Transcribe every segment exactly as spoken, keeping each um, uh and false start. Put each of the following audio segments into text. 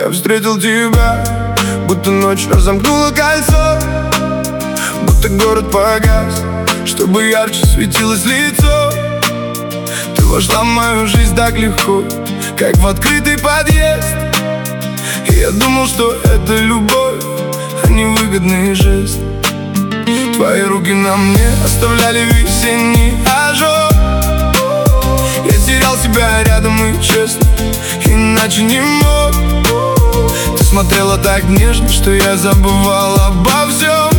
Я встретил тебя, будто ночь разомкнула кольцо, будто город погас, чтобы ярче светилось лицо. Ты вошла в мою жизнь так легко, как в открытый подъезд. И я думал, что это любовь, а не выгодный жест. Твои руки на мне оставляли весенний ожог. Я терял себя рядом и честно, иначе не мог. Ты смотрела так нежно, что я забывал обо всем.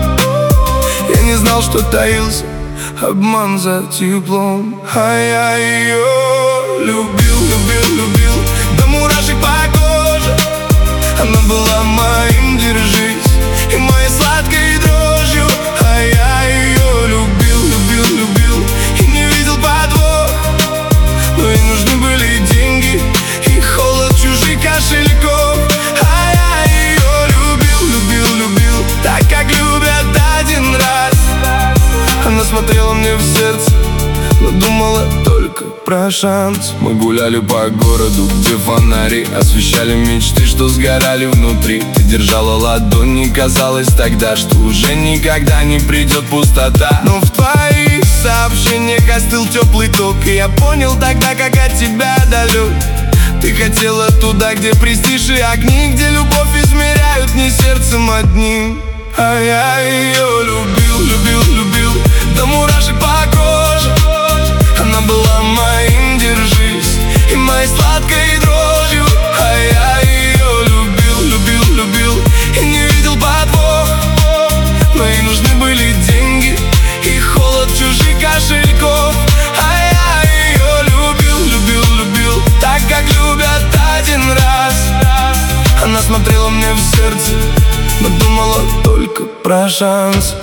Я не знал, что таился обман за теплом. А я ее любил, любил, любил до мурашек по коже. Она была моим, держись, и моей сладкой дрожью. А я ее любил, любил, любил и не видел подвох. Но ей нужны были деньги и холод чужих кошельков. А я ее любил, любил, любил так, как любят один раз. Она смотрела мне в сердце, но думала только про шанс. Мы гуляли по городу, где фонари освещали мечты, что сгорали внутри. Ты держала ладонь, и казалось тогда, что уже никогда не придет пустота. Но в твоих сообщениях остыл теплый ток, и я понял тогда, как от тебя далек. Ты хотела туда, где престиж и огни, где любовь измеряют не сердцем одним. А я ее любил, любил, любил до мурашек по коже. Она была моим, держись, и моей сладкой дрожью. А я ее любил, любил, любил и не видел подвох. Но ей нужны были деньги и холод чужих кошельков. А я ее любил, любил, любил так, как любят один раз. Она смотрела мне в сердце, но думала только про шанс.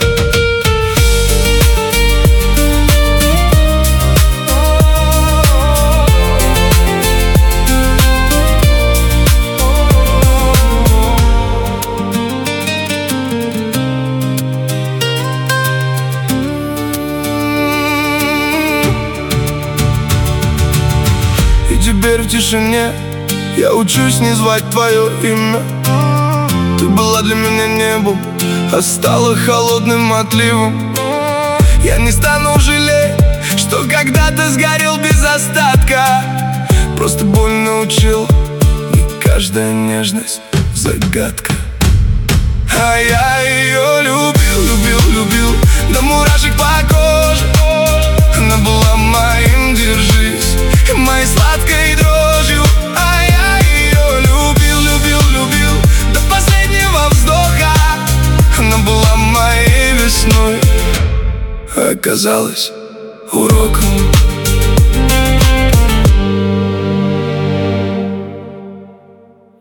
И теперь в тишине я учусь не звать твое имя. Ты была для меня небом, а стала холодным отливом. Я не стану жалеть, что когда-то сгорел без остатка. Просто боль научил, и каждая нежность загадка. А я ее любил, любил, любил до мурашек по коже. Она была моим, держись, и моей сладкой дрожью. А я ее любил, любил, любил до последнего вздоха. Она была моей весной, а оказалась уроком.